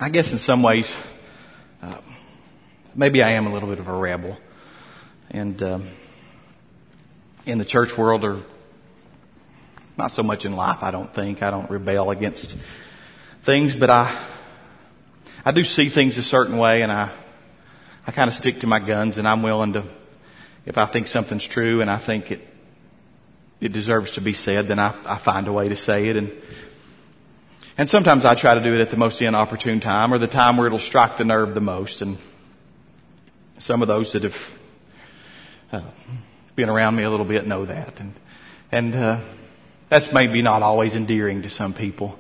I guess in some ways, maybe I am a little bit of a rebel. And in the church world, or not so much in life, I don't think. I don't rebel against things, but I do see things a certain way, and I kind of stick to my guns, and I'm willing to, if I think something's true and I think it deserves to be said, then I find a way to say it. And sometimes I try to do it at the most inopportune time, or the time where it'll strike the nerve the most. And some of those that have been around me a little bit know that. And that's maybe not always endearing to some people.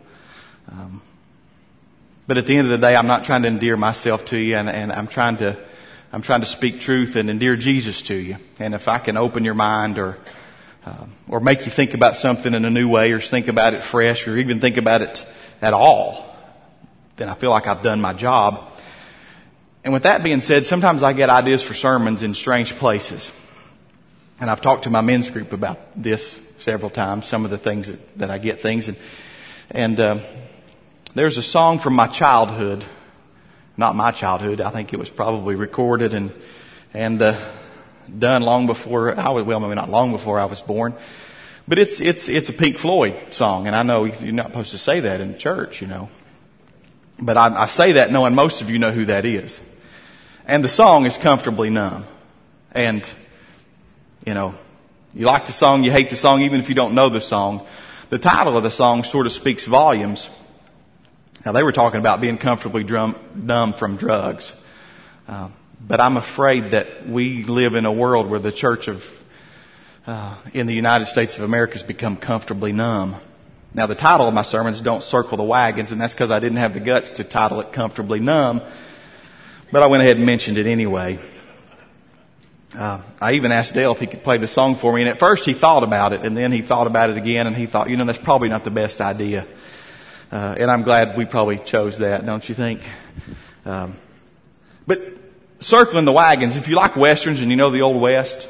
But at the end of the day, I'm not trying to endear myself to you, and I'm trying to speak truth and endear Jesus to you. And if I can open your mind or make you think about something in a new way, or think about it fresh, or even think about it at all, then I feel like I've done my job. And with that being said, sometimes I get ideas for sermons in strange places. And I've talked to my men's group about this several times, some of the things that I get things. And there's a song from my childhood, not my childhood. I think it was probably recorded and done long before I was, well, maybe not long before I was born. But it's a Pink Floyd song, and I know you're not supposed to say that in church, you know. But I say that knowing most of you know who that is. And the song is Comfortably Numb. And, you know, you like the song, you hate the song, even if you don't know the song. The title of the song sort of speaks volumes. Now, they were talking about being comfortably numb from drugs. But I'm afraid that we live in a world where the church in the United States of America has become comfortably numb. Now, the title of my sermons don't circle the wagons, and that's because I didn't have the guts to title it Comfortably Numb. But I went ahead and mentioned it anyway. I even asked Dale if he could play the song for me, and at first he thought about it, and then he thought about it again, and he thought, that's probably not the best idea. And I'm glad we probably chose that, don't you think? But circling the wagons, if you like westerns and you know the Old West,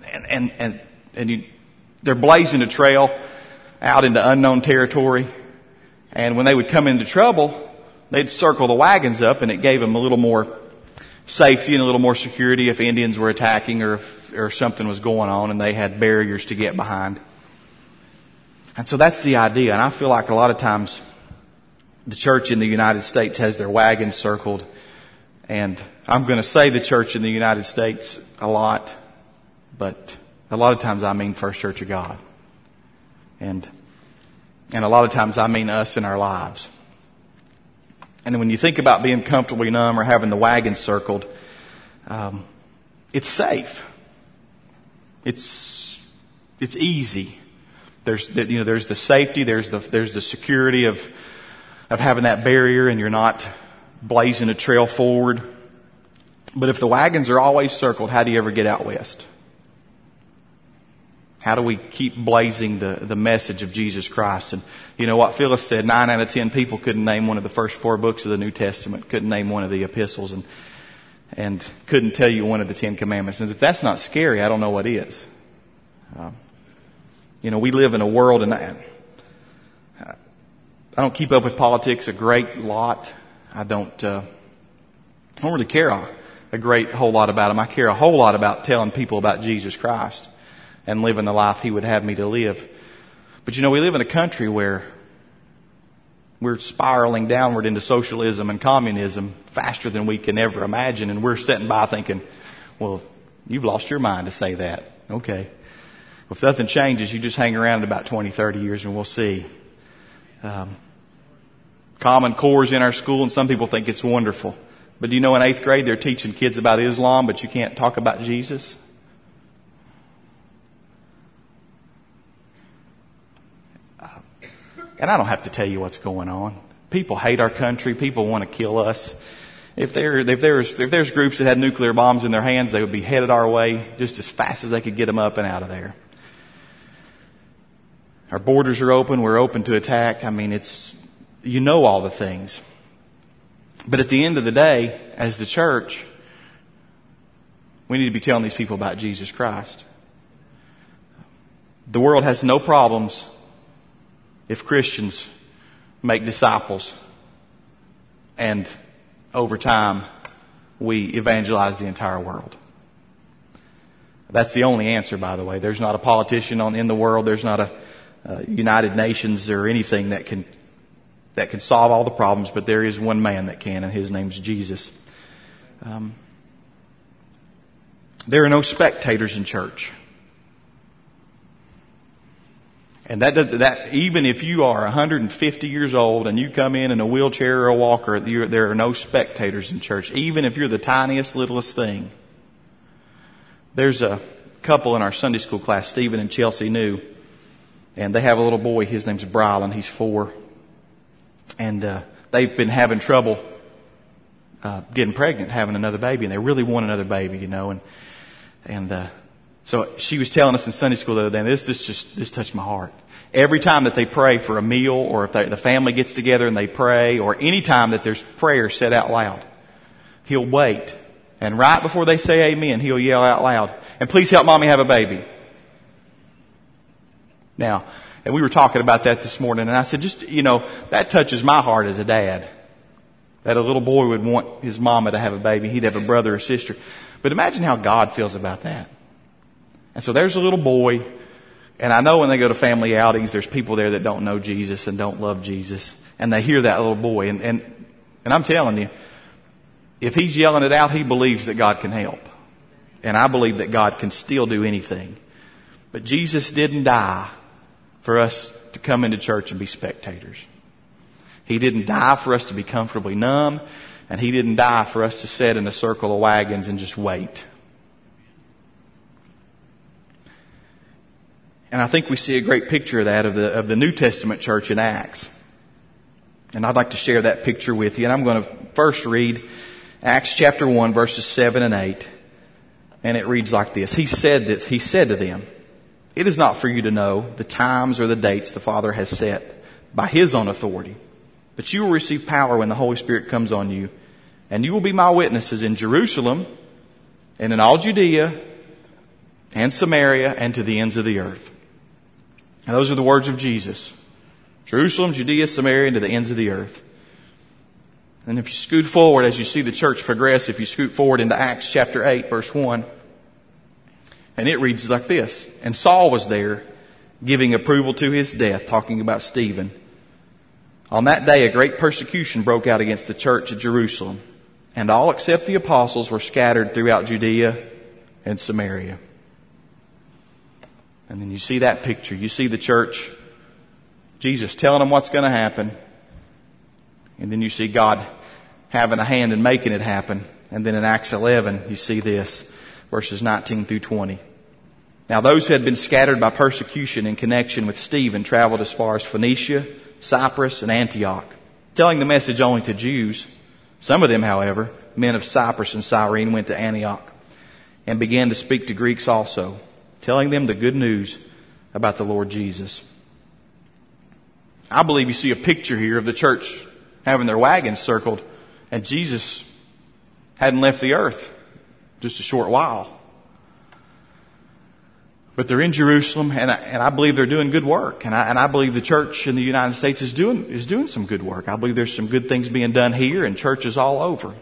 they're blazing a trail out into unknown territory, and when they would come into trouble, they'd circle the wagons up, and it gave them a little more safety and a little more security if Indians were attacking or something was going on, and they had barriers to get behind. And so that's the idea. And I feel like a lot of times the church in the United States has their wagons circled. And I'm going to say the church in the United States a lot, but a lot of times I mean First Church of God. And a lot of times I mean us in our lives. And when you think about being comfortably numb or having the wagon circled, it's safe. It's easy. There's the safety, there's the security of having that barrier, and you're not blazing a trail forward. But if the wagons are always circled, how do you ever get out west? How do we keep blazing the message of Jesus Christ? And you know what Phyllis said, 9 out of 10 people couldn't name one of the first 4 books of the New Testament, couldn't name one of the epistles, and couldn't tell you one of the 10 commandments. And if that's not scary, I don't know what is. We live in a world, and I don't keep up with politics a great lot. I don't really care a whole lot about them. I care a whole lot about telling people about Jesus Christ and living the life He would have me to live. But we live in a country where we're spiraling downward into socialism and communism faster than we can ever imagine. And we're sitting by thinking, well, you've lost your mind to say that. Okay. If nothing changes, you just hang around in about 20, 30 years and we'll see. Common Core's in our school, and some people think it's wonderful. But in 8th grade, they're teaching kids about Islam, but you can't talk about Jesus. And I don't have to tell you what's going on. People hate our country. People want to kill us. If there's groups that had nuclear bombs in their hands, they would be headed our way just as fast as they could get them up and out of there. Our borders are open. We're open to attack. It's all the things. But at the end of the day, as the church, we need to be telling these people about Jesus Christ. The world has no problems if Christians make disciples And over time, we evangelize the entire world. That's the only answer, by the way. There's not a politician in the world. There's not a United Nations or anything that can solve all the problems, but there is one man that can, and his name's Jesus. There are no spectators in church. And that even if you are 150 years old and you come in a wheelchair or a walker, there are no spectators in church. Even if you're the tiniest, littlest thing. There's a couple in our Sunday school class, Stephen and Chelsea New, and they have a little boy. His name's Brylan. He's 4. And they've been having trouble getting pregnant, having another baby, and they really want another baby, you know. And so she was telling us in Sunday school the other day, and this touched my heart. Every time that they pray for a meal, or if the family gets together and they pray, or any time that there's prayer said out loud, he'll wait. And right before they say amen, he'll yell out loud, "And please help mommy have a baby." Now, and we were talking about that this morning, and I said, that touches my heart as a dad. That a little boy would want his mama to have a baby. He'd have a brother or sister. But imagine how God feels about that. And so there's a little boy, and I know when they go to family outings, there's people there that don't know Jesus and don't love Jesus. And they hear that little boy, and I'm telling you, if he's yelling it out, he believes that God can help. And I believe that God can still do anything. But Jesus didn't die for us to come into church and be spectators. He didn't die for us to be comfortably numb. And He didn't die for us to sit in a circle of wagons and just wait. And I think we see a great picture of that of the New Testament church in Acts. And I'd like to share that picture with you. And I'm going to first read Acts chapter 1, verses 7 and 8. And it reads like this. He said to them, "It is not for you to know the times or the dates the Father has set by His own authority. But you will receive power when the Holy Spirit comes on you. And you will be my witnesses in Jerusalem and in all Judea and Samaria and to the ends of the earth." And those are the words of Jesus. Jerusalem, Judea, Samaria, and to the ends of the earth. And if you scoot forward as you see the church progress, if you scoot forward into Acts chapter 8, verse 1, and it reads like this. "And Saul was there, giving approval to his death," talking about Stephen. "On that day, a great persecution broke out against the church at Jerusalem, and all except the apostles were scattered throughout Judea and Samaria." And then you see that picture. You see the church, Jesus telling them what's going to happen. And then you see God having a hand in making it happen. And then in Acts 11, you see this, verses 19 through 20. "Now those who had been scattered by persecution in connection with Stephen traveled as far as Phoenicia, Cyprus, and Antioch, telling the message only to Jews. Some of them, however, men of Cyprus and Cyrene, went to Antioch and began to speak to Greeks also, telling them the good news about the Lord Jesus." I believe you see a picture here of the church having their wagons circled, and Jesus hadn't left the earth just a short while. But they're in Jerusalem, and I believe they're doing good work. And I believe the church in the United States is doing some good work. I believe there's some good things being done here and churches all over.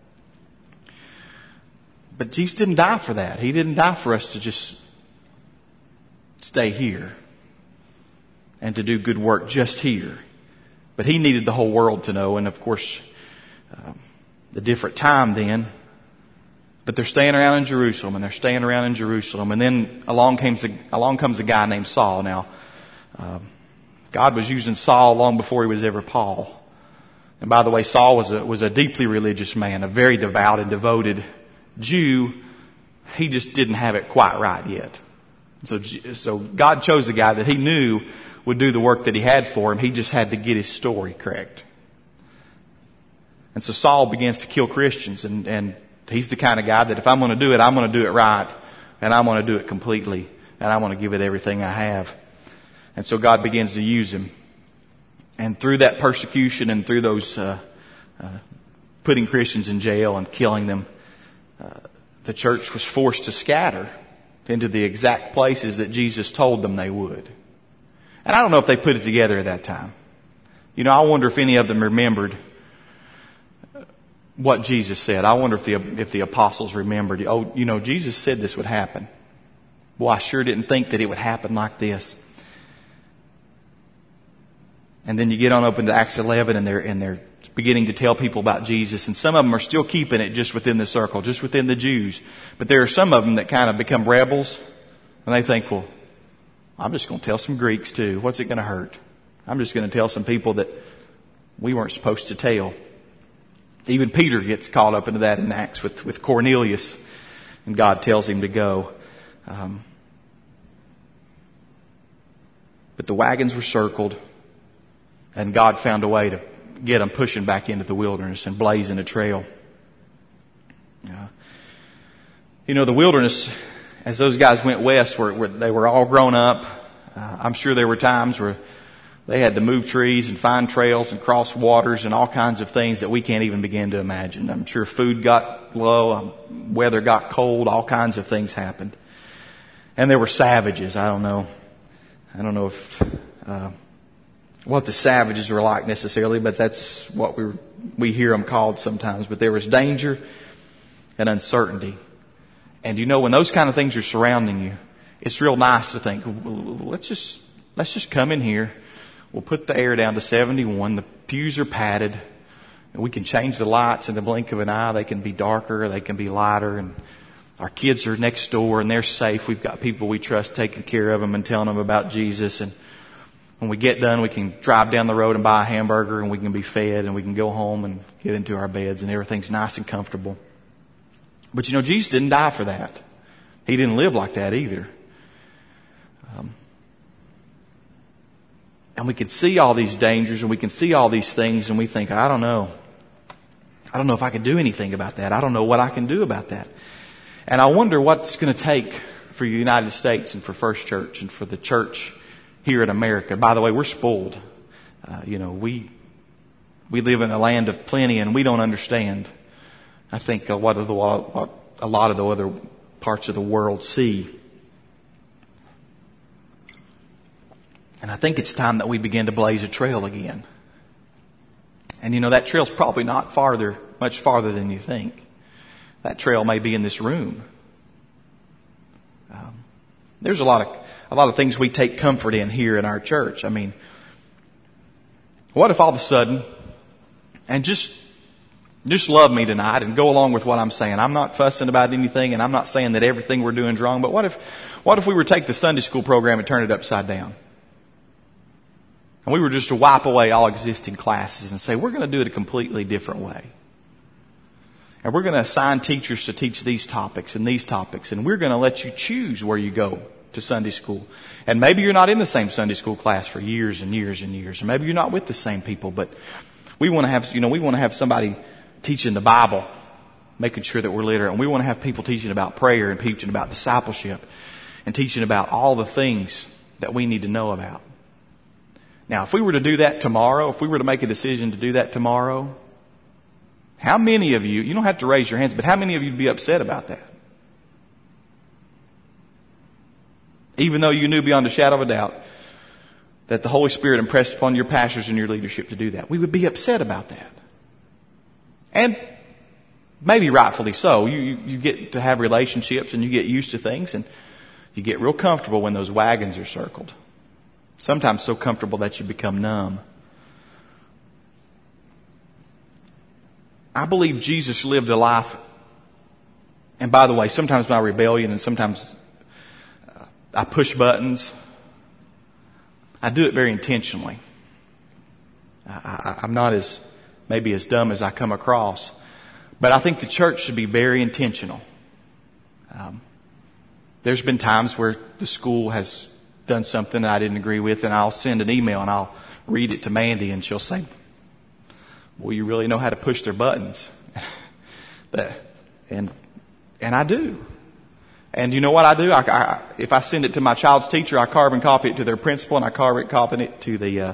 But Jesus didn't die for that. He didn't die for us to just stay here and to do good work just here. But He needed the whole world to know, and of course, the different time then. But they're staying around in Jerusalem, and they're staying around in Jerusalem. And then along comes a guy named Saul. Now, God was using Saul long before he was ever Paul. And by the way, Saul was a deeply religious man, a very devout and devoted Jew. He just didn't have it quite right yet. So God chose a guy that He knew would do the work that He had for him. He just had to get his story correct. And so Saul begins to kill Christians, and he's the kind of guy that if I'm going to do it, I'm going to do it right, and I'm going to do it completely, and I'm going to give it everything I have. And so God begins to use him. And through that persecution and through those putting Christians in jail and killing them, the church was forced to scatter into the exact places that Jesus told them they would. And I don't know if they put it together at that time. I wonder if any of them remembered what Jesus said. I wonder if the apostles remembered. Oh, Jesus said this would happen. Well, I sure didn't think that it would happen like this. And then you get on up into Acts 11 and they're beginning to tell people about Jesus. And some of them are still keeping it just within the circle, just within the Jews. But there are some of them that kind of become rebels. And they think, well, I'm just going to tell some Greeks too. What's it going to hurt? I'm just going to tell some people that we weren't supposed to tell. Even Peter gets caught up into that in Acts with Cornelius. And God tells him to go. But the wagons were circled. And God found a way to get them pushing back into the wilderness and blazing a trail. The wilderness, as those guys went west, they were all grown up. I'm sure there were times where they had to move trees and find trails and cross waters and all kinds of things that we can't even begin to imagine. I'm sure food got low, weather got cold, all kinds of things happened. And there were savages. I don't know if what the savages were like necessarily, but that's what we hear them called sometimes. But there was danger and uncertainty. And when those kind of things are surrounding you, it's real nice to think, let's just come in here. We'll put the air down to 71. The pews are padded. And we can change the lights in the blink of an eye. They can be darker, they can be lighter. And our kids are next door and they're safe. We've got people we trust taking care of them and telling them about Jesus. And when we get done, we can drive down the road and buy a hamburger and we can be fed and we can go home and get into our beds and everything's nice and comfortable. But Jesus didn't die for that. He didn't live like that either. And we can see all these dangers and we can see all these things and we think, I don't know if I can do anything about that. I don't know what I can do about that. And I wonder what's going to take for the United States and for First Church and for the church here in America. By the way, we're spoiled. We live in a land of plenty and we don't understand, I think, what a lot of the other parts of the world see. And I think it's time that we begin to blaze a trail again. And that trail's probably not much farther than you think. That trail may be in this room. There's a lot of things we take comfort in here in our church. I mean, what if all of a sudden, and just love me tonight and go along with what I'm saying. I'm not fussing about anything and I'm not saying that everything we're doing is wrong, but what if we were to take the Sunday school program and turn it upside down? And we were just to wipe away all existing classes and say, we're going to do it a completely different way. And we're going to assign teachers to teach these topics, and we're going to let you choose where you go to Sunday school. And maybe you're not in the same Sunday school class for years and years and years. Or maybe you're not with the same people, but we want to have somebody teaching the Bible, making sure that we're literate. And we want to have people teaching about prayer and teaching about discipleship and teaching about all the things that we need to know about. Now, if we were to do that tomorrow, if we were to make a decision to do that tomorrow, how many of you don't have to raise your hands, but how many of you would be upset about that? Even though you knew beyond a shadow of a doubt that the Holy Spirit impressed upon your pastors and your leadership to do that. We would be upset about that. And maybe rightfully so. You get to have relationships and you get used to things and you get real comfortable when those wagons are circled. Sometimes so comfortable that you become numb. I believe Jesus lived a life, and by the way, sometimes my rebellion and sometimes I push buttons. I do it very intentionally. I'm not maybe as dumb as I come across, but I think the church should be very intentional. There's been times where the school has done something that I didn't agree with, and I'll send an email and I'll read it to Mandy, and she'll say, well, you really know how to push their buttons. And I do. And you know what I do? If I send it to my child's teacher, I carbon copy it to their principal, and I carbon copy it to the,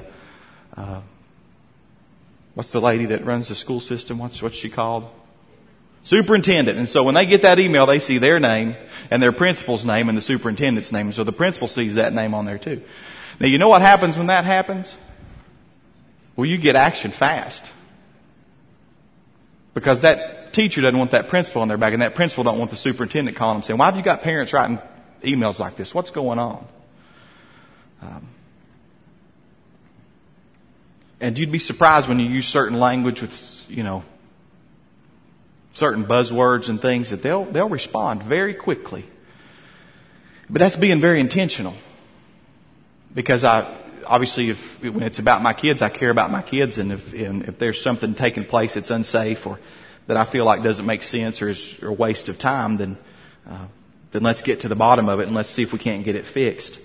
what's the lady that runs the school system? What's she called? Superintendent. And so when they get that email, they see their name and their principal's name and the superintendent's name. So the principal sees that name on there too. Now, you know what happens when that happens? Well, you get action fast. Because that teacher doesn't want that principal on their back, and that principal don't want the superintendent calling them saying, why have you got parents writing emails like this? What's going on? And you'd be surprised when you use certain language with, certain buzzwords and things that they'll respond very quickly. But that's being very intentional. Because obviously when it's about my kids, I care about my kids, and if there's something taking place that's unsafe or that I feel like doesn't make sense or is a waste of time, then let's get to the bottom of it and let's see if we can't get it fixed.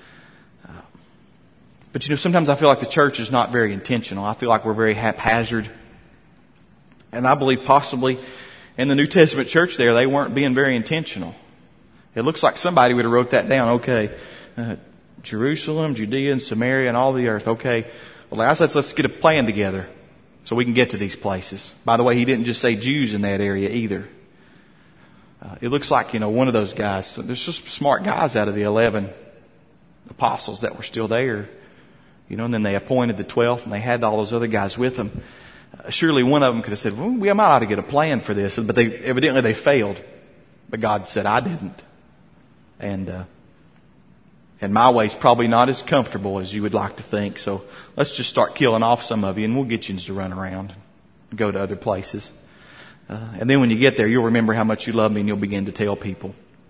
But sometimes I feel like the church is not very intentional. I feel like we're very haphazard. And I believe possibly in the New Testament church there, they weren't being very intentional. It looks like somebody would have wrote that down. Okay, Jerusalem, Judea, and Samaria, and all the earth. Okay, well, let's get a plan together so we can get to these places. By the way, he didn't just say Jews in that area either. It looks like, one of those guys, there's just smart guys out of the 11 apostles that were still there. And then they appointed the 12th, and they had all those other guys with them. Surely one of them could have said, well, we might ought to get a plan for this. But evidently they failed. But God said, I didn't. And my way's probably not as comfortable as you would like to think. So let's just start killing off some of you, and we'll get you to run around and go to other places. And then when you get there, you'll remember how much you love me, and you'll begin to tell people.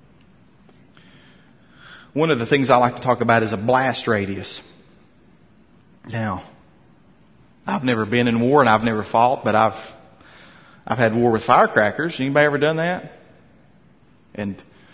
One of the things I like to talk about is a blast radius. Now, I've never been in war and I've never fought, but I've had war with firecrackers. Anybody ever done that? And,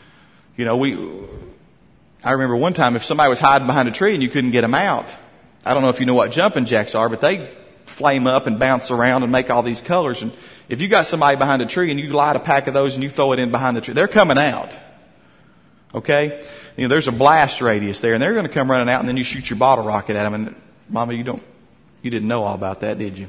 I remember one time if somebody was hiding behind a tree and you couldn't get them out, I don't know if you know what jumping jacks are, but they flame up and bounce around and make all these colors. And if you got somebody behind a tree and you light a pack of those and you throw it in behind the tree, they're coming out. Okay? There's a blast radius there, and they're going to come running out, and then you shoot your bottle rocket at them. And Mama, you didn't know all about that, did you?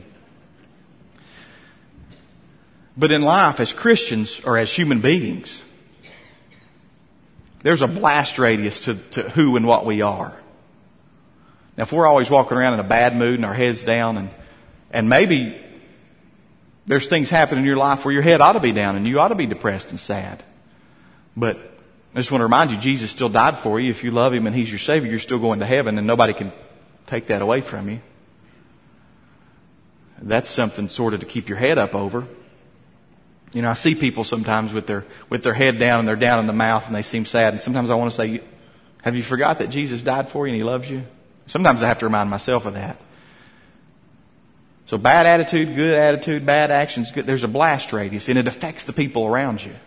But in life, as Christians or as human beings, there's a blast radius to who and what we are. Now, if we're always walking around in a bad mood and our head's down, and maybe there's things happening in your life where your head ought to be down and you ought to be depressed and sad. But I just want to remind you, Jesus still died for you. If you love Him and He's your Savior, you're still going to heaven, and nobody can take that away from you. That's something sort of to keep your head up over. I see people sometimes with their head down and they're down in the mouth and they seem sad. And sometimes I want to say, have you forgot that Jesus died for you and He loves you? Sometimes I have to remind myself of that. So bad attitude, bad actions, good. There's a blast radius, and it affects the people around you.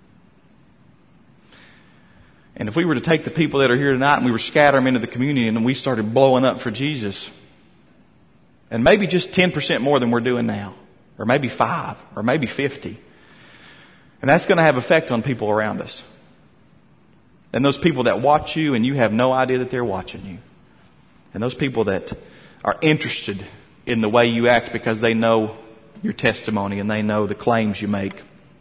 And if we were to take the people that are here tonight and we were scatter them into the community and we started blowing up for Jesus, and maybe just 10% more than we're doing now, or maybe 5, or maybe 50, and that's going to have effect on people around us. And those people that watch you and you have no idea that they're watching you. And those people that are interested in the way you act because they know your testimony and they know the claims you make.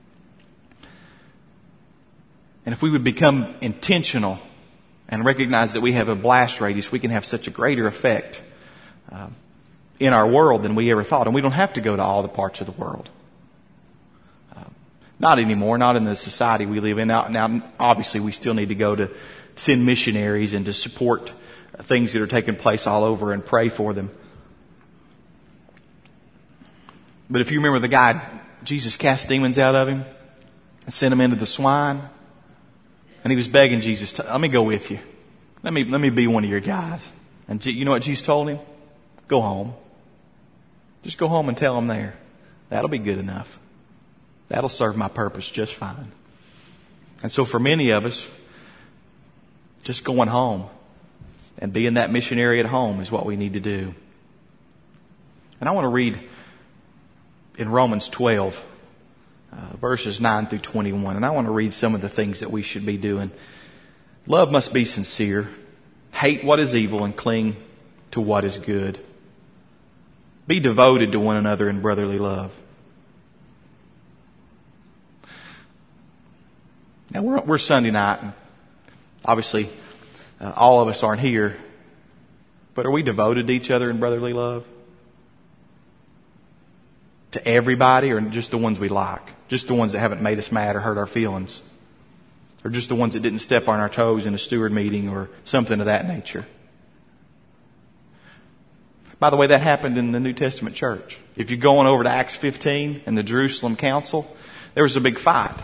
And if we would become intentional and recognize that we have a blast radius, we can have such a greater effect in our world than we ever thought. And we don't have to go to all the parts of the world. Not anymore, not in the society we live in. Now, obviously, we still need to go to send missionaries and to support things that are taking place all over and pray for them. But if you remember the guy, Jesus cast demons out of him and sent him into the swine. And he was begging Jesus, let me go with you. Let me be one of your guys. And you know what Jesus told him? Go home. Just go home and tell them there. That'll be good enough. That'll serve my purpose just fine. And so for many of us, just going home and being that missionary at home is what we need to do. And I want to read in Romans 12, verses 9 through 21. And I want to read some of the things that we should be doing. Love must be sincere. Hate what is evil and cling to what is good. Be devoted to one another in brotherly love. Now we're Sunday night, and obviously all of us aren't here, but are we devoted to each other in brotherly love? to everybody, or just the ones we like? Just the ones that haven't made us mad or hurt our feelings? Or just the ones that didn't step on our toes in a steward meeting or something of that nature? By the way, that happened in the New Testament church. If you're going over to Acts 15 and the Jerusalem Council, there was a big fight.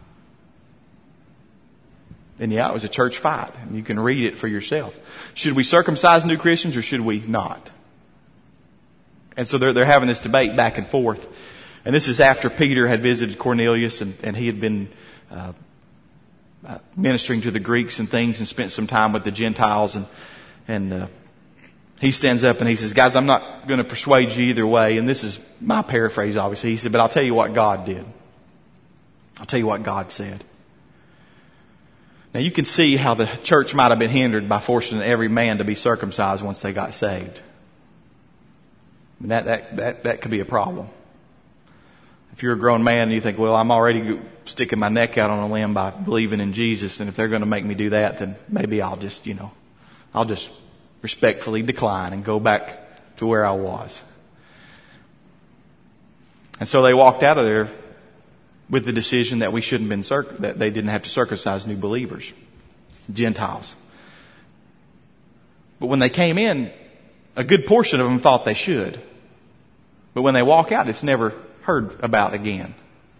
And yeah, it was a church fight. And you can read it for yourself. Should we circumcise new Christians or should we not? And so they're having this debate back and forth. And this is after Peter had visited Cornelius and he had been ministering to the Greeks and things and spent some time with the Gentiles. And he stands up and he says, guys, I'm not going to persuade you either way. And this is my paraphrase, obviously. He said, but I'll tell you what God did. I'll tell you what God said. Now you can see how the church might have been hindered by forcing every man to be circumcised once they got saved. I mean, that could be a problem. If you're a grown man and you think, well, I'm already sticking my neck out on a limb by believing in Jesus, and if they're going to make me do that, then maybe I'll just respectfully decline and go back to where I was. And so they walked out of there with the decision that we shouldn't been that they didn't have to circumcise new believers, Gentiles. But when they came in, a good portion of them thought they should. But when they walk out, it's never heard about again.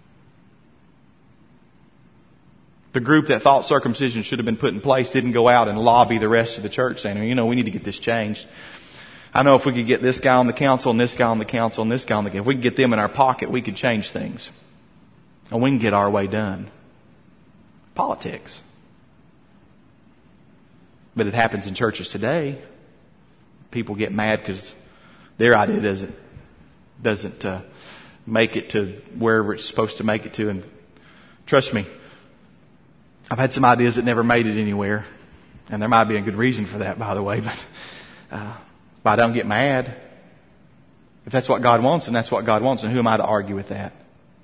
The group that thought circumcision should have been put in place didn't go out and lobby the rest of the church saying, we need to get this changed. I know if we could get this guy on the council and this guy on the council and this guy on the council, if we could get them in our pocket, we could change things. And we can get our way done. Politics. But it happens in churches today. People get mad because their idea doesn't make it to wherever it's supposed to make it to. And trust me, I've had some ideas that never made it anywhere. And there might be a good reason for that, by the way. But I don't get mad. If that's what God wants, and that's what God wants, and who am I to argue with that?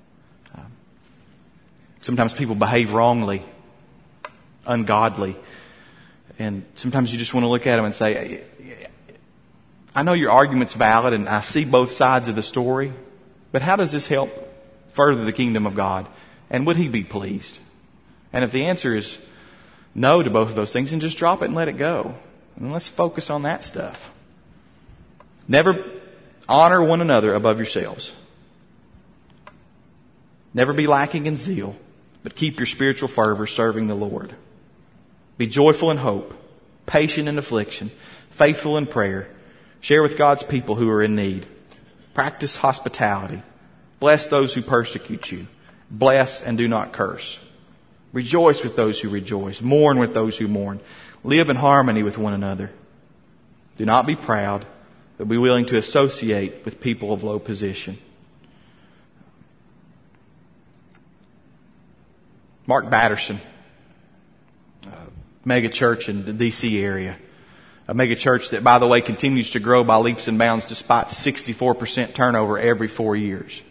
Sometimes people behave wrongly, ungodly. And sometimes you just want to look at them and say, I know your argument's valid and I see both sides of the story, but how does this help further the kingdom of God? And would He be pleased? And if the answer is no to both of those things, then just drop it and let it go. And let's focus on that stuff. Never honor one another above yourselves. Never be lacking in zeal, but keep your spiritual fervor serving the Lord. Be joyful in hope, patient in affliction, faithful in prayer. Share with God's people who are in need. Practice hospitality. Bless those who persecute you. Bless and do not curse. Rejoice with those who rejoice. Mourn with those who mourn. Live in harmony with one another. Do not be proud, but be willing to associate with people of low position. Mark Batterson, mega church in the D.C. area. A mega church that, by the way, continues to grow by leaps and bounds despite 64% turnover every 4 years.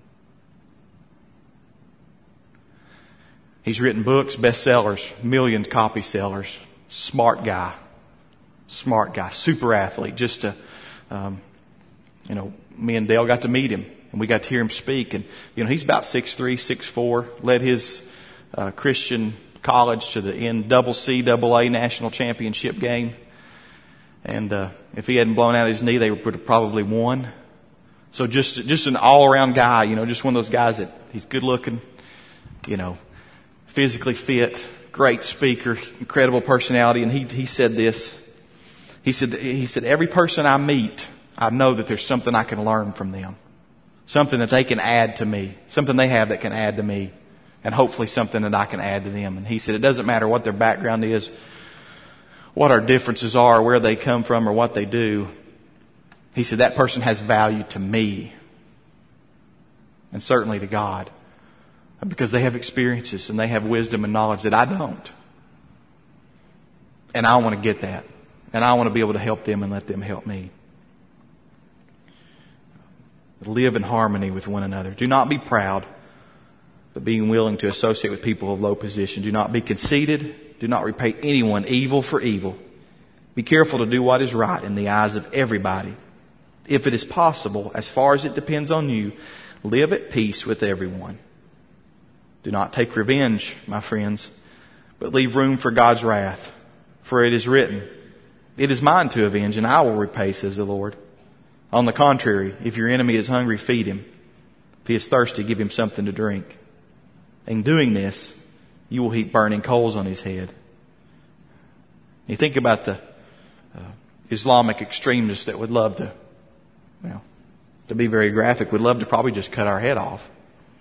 He's written books, bestsellers, million copy sellers. Smart guy, super athlete. Just me and Dale got to meet him and we got to hear him speak. And, he's about 6'3", 6'4", led his Christian college to the NCAA national championship game. And if he hadn't blown out his knee, they would have probably won. So just an all-around guy, just one of those guys that he's good looking, physically fit, great speaker, incredible personality. And he said this. He said, every person I meet, I know that there's something I can learn from them. Something that they can add to me. Something they have that can add to me. And hopefully something that I can add to them. And he said, it doesn't matter what their background is, what our differences are, where they come from, or what they do. He said, that person has value to me. And certainly to God. Because they have experiences and they have wisdom and knowledge that I don't. And I want to get that. And I want to be able to help them and let them help me. Live in harmony with one another. Do not be proud, but being willing to associate with people of low position. Do not be conceited. Do not repay anyone evil for evil. Be careful to do what is right in the eyes of everybody. If it is possible, as far as it depends on you, Live at peace with everyone. Do not take revenge, my friends, but leave room for God's wrath. For it is written, "It is mine to avenge, and I will repay," says the Lord. On the contrary, if your enemy is hungry, feed him. If he is thirsty, give him something to drink. In doing this, you will heap burning coals on his head. You think about the Islamic extremists that would love to, to be very graphic, would love to probably just cut our head off.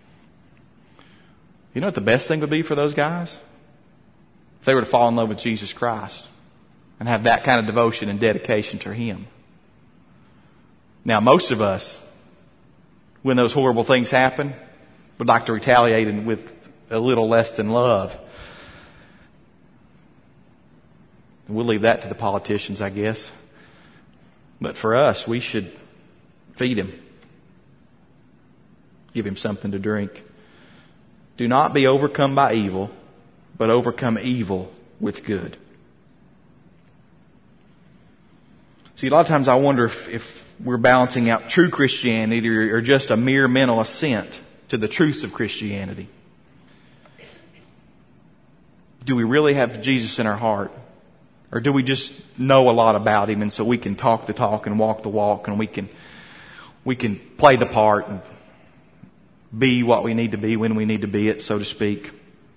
You know what the best thing would be for those guys? If they were to fall in love with Jesus Christ and have that kind of devotion and dedication to Him. Now, most of us, when those horrible things happen, would like to retaliate with a little less than love. We'll leave that to the politicians, I guess. But for us, we should feed him. Give him something to drink. Do not be overcome by evil, but overcome evil with good. See, a lot of times I wonder if we're balancing out true Christianity or just a mere mental assent to the truths of Christianity. Do we really have Jesus in our heart? Or do we just know a lot about Him and so we can talk the talk and walk the walk and we can play the part and be what we need to be when we need to be it, so to speak.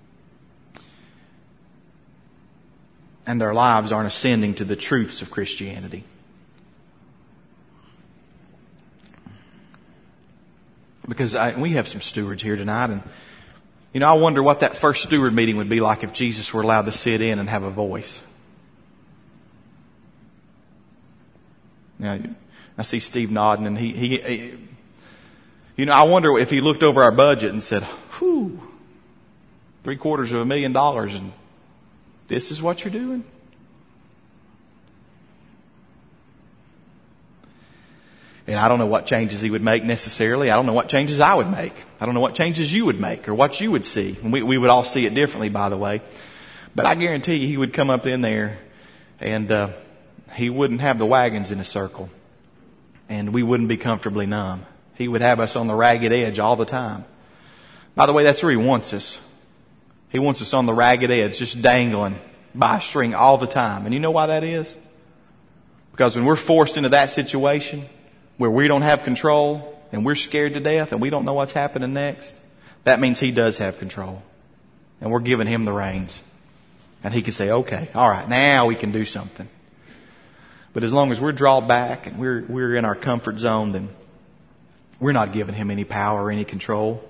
And their lives aren't ascending to the truths of Christianity. Because we have some stewards here tonight, and I wonder what that first steward meeting would be like if Jesus were allowed to sit in and have a voice. I see Steve nodding, and he I wonder if he looked over our budget and said, "Whew, $750,000, and this is what you're doing." And I don't know what changes he would make necessarily. I don't know what changes I would make. I don't know what changes you would make or what you would see. And we would all see it differently, by the way. But I guarantee you he would come up in there and he wouldn't have the wagons in a circle. And we wouldn't be comfortably numb. He would have us on the ragged edge all the time. By the way, that's where He wants us. He wants us on the ragged edge, just dangling by a string all the time. And you know why that is? Because when we're forced into that situation where we don't have control and we're scared to death and we don't know what's happening next, that means He does have control. And we're giving Him the reins. And He can say, "Okay, all right, now we can do something." But as long as we're drawn back and we're in our comfort zone, then we're not giving Him any power or any control.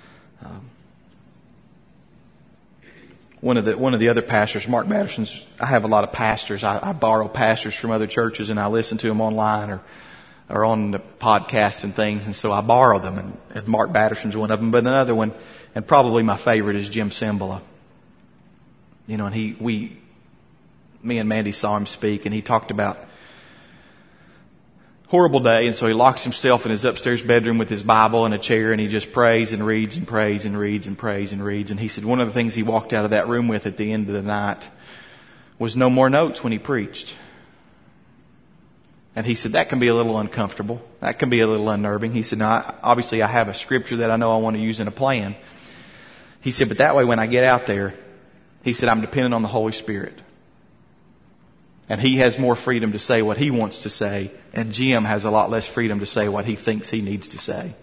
One of the other pastors, Mark Batterson's, I have a lot of pastors. I borrow pastors from other churches and I listen to them online or on the podcasts and things. And so I borrow them, and Mark Batterson's one of them. But another one, and probably my favorite, is Jim Cymbala. And me and Mandy saw him speak, and he talked about horrible day, and so he locks himself in his upstairs bedroom with his Bible and a chair, and he just prays and reads and prays and reads and prays and reads. And he said one of the things he walked out of that room with at the end of the night was no more notes when he preached. And he said that can be a little uncomfortable. That can be a little unnerving. He said, "Now, obviously I have a scripture that I know I want to use in a plan." He said, "But that way when I get out there," he said, "I'm dependent on the Holy Spirit. And He has more freedom to say what He wants to say. And Jim has a lot less freedom to say what he thinks he needs to say."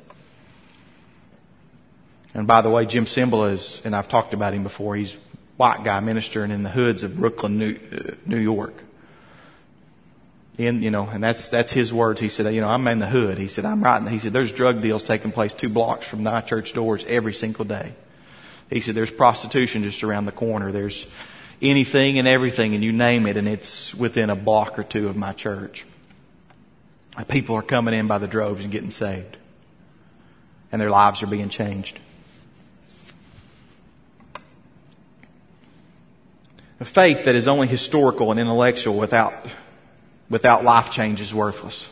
And by the way, Jim Cymbala is, and I've talked about him before, he's a white guy ministering in the hoods of Brooklyn, New York. And that's his words. He said, "I'm in the hood." He said, he said, "There's drug deals taking place 2 blocks from my church doors every single day." He said, "There's prostitution just around the corner. There's anything and everything, and you name it, and it's within a block or 2 of my church. And people are coming in by the droves and getting saved. And their lives are being changed." A faith that is only historical and intellectual without life change is worthless.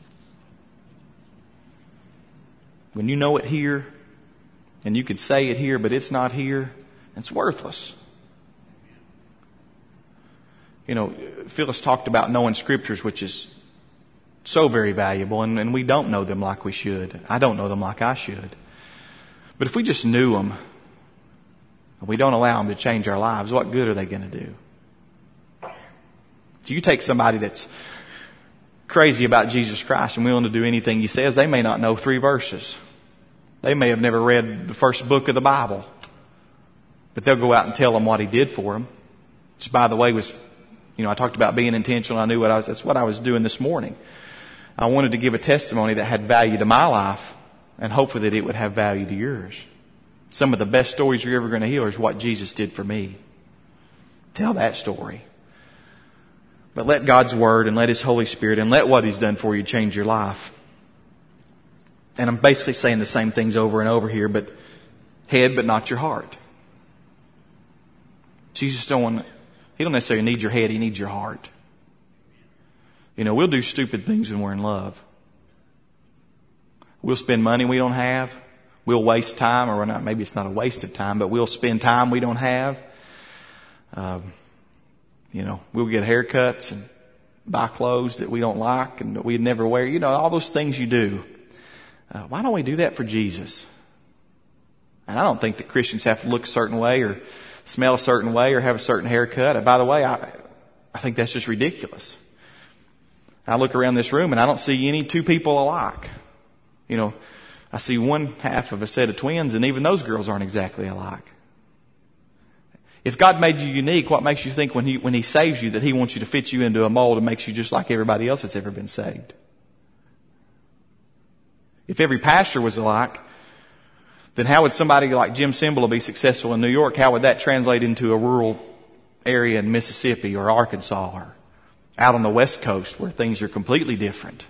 When you know it here, and you could say it here, but it's not here, it's worthless. Phyllis talked about knowing scriptures, which is So very valuable, and we don't know them like we should. I don't know them like I should. But if we just knew them, and we don't allow them to change our lives, what good are they going to do? So you take somebody that's crazy about Jesus Christ and willing to do anything He says, they may not know 3 verses. They may have never read the first book of the Bible. But they'll go out and tell them what He did for them. Which, by the way, was, I talked about being intentional. I knew that's what I was doing this morning. I wanted to give a testimony that had value to my life and hopefully that it would have value to yours. Some of the best stories you're ever going to hear is what Jesus did for me. Tell that story. But let God's Word and let His Holy Spirit and let what He's done for you change your life. And I'm basically saying the same things over and over here, but head, but not your heart. Jesus He don't necessarily need your head, He needs your heart. We'll do stupid things when we're in love. We'll spend money we don't have. We'll waste time, or not, maybe it's not a waste of time, but we'll spend time we don't have. We'll get haircuts and buy clothes that we don't like and that we'd never wear. All those things you do. Why don't we do that for Jesus? And I don't think that Christians have to look a certain way or smell a certain way or have a certain haircut. And by the way, I think that's just ridiculous. I look around this room and I don't see any 2 people alike. I see one half of a set of twins, and even those girls aren't exactly alike. If God made you unique, what makes you think when He saves you that He wants you to fit you into a mold and makes you just like everybody else that's ever been saved? If every pastor was alike, then how would somebody like Jim Cymbala be successful in New York? How would that translate into a rural area in Mississippi or Arkansas or out on the West Coast where things are completely different?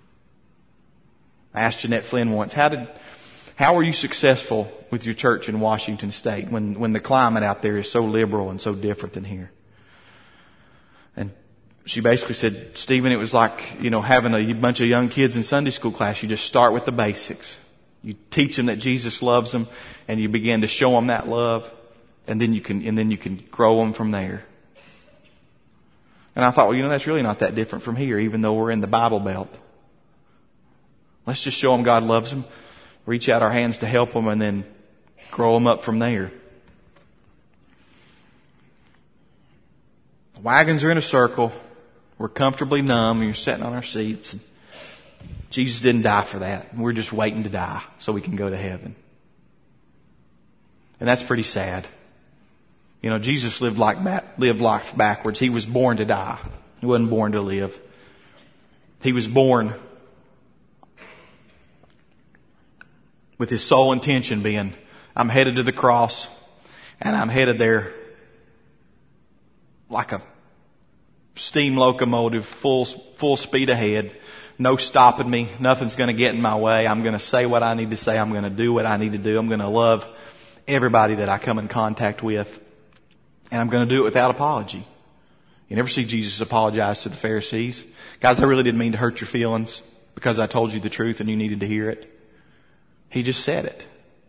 I asked Jeanette Flynn once, how were you successful with your church in Washington State when the climate out there is so liberal and so different than here? And she basically said, Stephen, it was like, having a bunch of young kids in Sunday school class. You just start with the basics. You teach them that Jesus loves them, and you begin to show them that love, and then you can grow them from there. And I thought, that's really not that different from here, even though we're in the Bible Belt. Let's just show them God loves them, reach out our hands to help them, and then grow them up from there. The wagons are in a circle. We're comfortably numb, and you're sitting on our seats. Jesus didn't die for that. We're just waiting to die so we can go to heaven. And that's pretty sad. Jesus lived life backwards. He was born to die. He wasn't born to live. He was born with His sole intention being, I'm headed to the cross, and I'm headed there like a steam locomotive, full speed ahead. No stopping me. Nothing's going to get in my way. I'm going to say what I need to say. I'm going to do what I need to do. I'm going to love everybody that I come in contact with. And I'm going to do it without apology. You never see Jesus apologize to the Pharisees. Guys, I really didn't mean to hurt your feelings because I told you the truth and you needed to hear it. He just said it.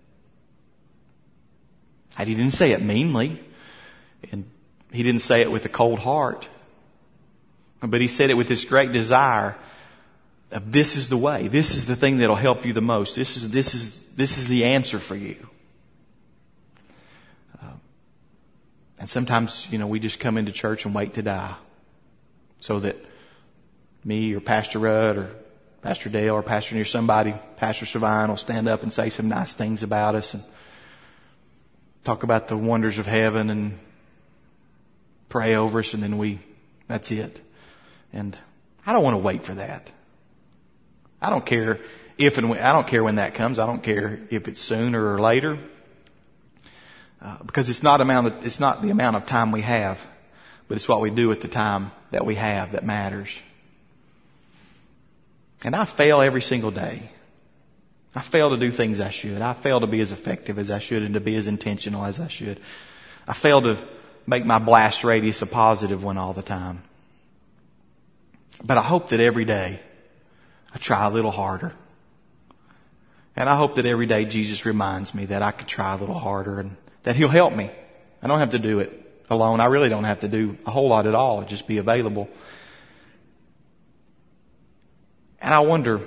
And He didn't say it meanly. And He didn't say it with a cold heart. But He said it with this great desire of, this is the way. This is the thing that'll help you the most. This is the answer for you. And sometimes, we just come into church and wait to die so that me or Pastor Rudd or Pastor Dale or Pastor near somebody, Pastor Savine will stand up and say some nice things about us and talk about the wonders of heaven and pray over us, and then that's it. And I don't want to wait for that. I don't care I don't care when that comes. I don't care if it's sooner or later. Because it's not the amount of time we have, but it's what we do with the time that we have that matters. And I fail every single day. I fail to do things I should. I fail to be as effective as I should and to be as intentional as I should. I fail to make my blast radius a positive one all the time. But I hope that every day I try a little harder. And I hope that every day Jesus reminds me that I could try a little harder and that He'll help me. I don't have to do it alone. I really don't have to do a whole lot at all. Just be available. And I wonder,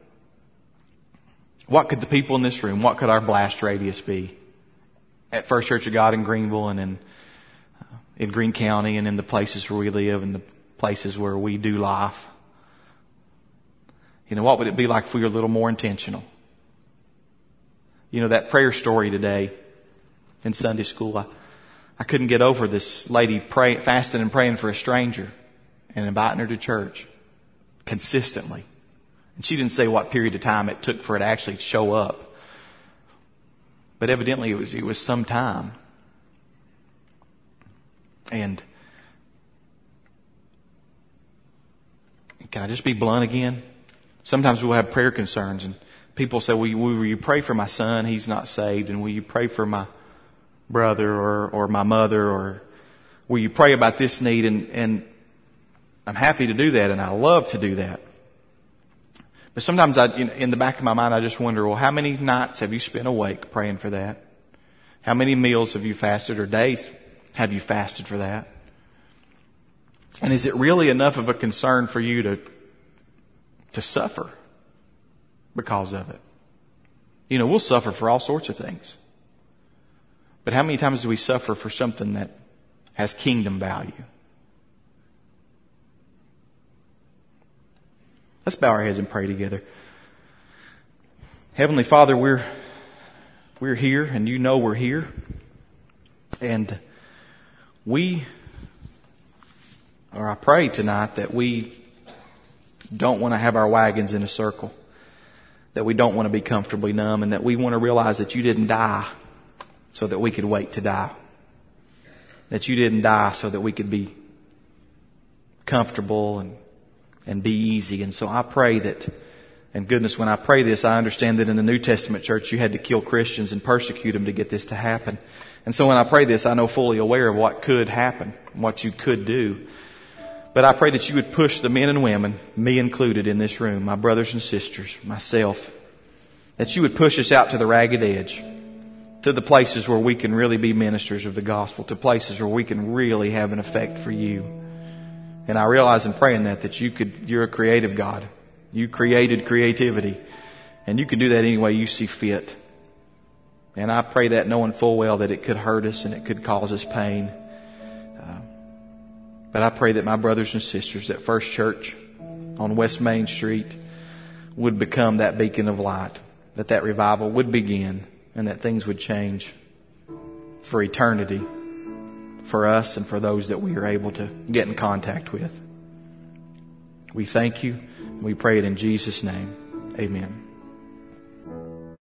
what could the people in this room, what could our blast radius be at First Church of God in Greenville and in Greene County and in the places where we live and the places where we do life? You know, what would it be like if we were a little more intentional? You know, that prayer story today in Sunday school, I couldn't get over this lady fasting and praying for a stranger and inviting her to church consistently. And she didn't say what period of time it took for it to actually show up. But evidently it was some time. And can I just be blunt again? Sometimes we'll have prayer concerns and people say, will you pray for my son? He's not saved. And will you pray for my brother or my mother? Or will you pray about this need? And I'm happy to do that and I love to do that. But sometimes in the back of my mind, I just wonder, well, how many nights have you spent awake praying for that? How many meals have you fasted or days have you fasted for that? And is it really enough of a concern for you to suffer because of it? You know, we'll suffer for all sorts of things. But how many times do we suffer for something that has kingdom value? Let's bow our heads and pray together. Heavenly Father, we're here and you know we're here. And I pray tonight that we don't want to have our wagons in a circle. That we don't want to be comfortably numb and that we want to realize that you didn't die so that we could wait to die. That you didn't die so that we could be comfortable and be easy. And so I pray that, and goodness, when I pray this, I understand that in the New Testament church you had to kill Christians and persecute them to get this to happen. And so when I pray this, I know fully aware of what could happen, what you could do. But I pray that you would push the men and women, me included in this room, my brothers and sisters, myself, that you would push us out to the ragged edge, to the places where we can really be ministers of the gospel, to places where we can really have an effect for you. And I realize in praying that you're a creative God. You created creativity. And you can do that any way you see fit. And I pray that knowing full well that it could hurt us and it could cause us pain. But I pray that my brothers and sisters at First Church on West Main Street would become that beacon of light. That revival would begin and that things would change for eternity. For us and for those that we are able to get in contact with. We thank you. We pray it in Jesus' name. Amen.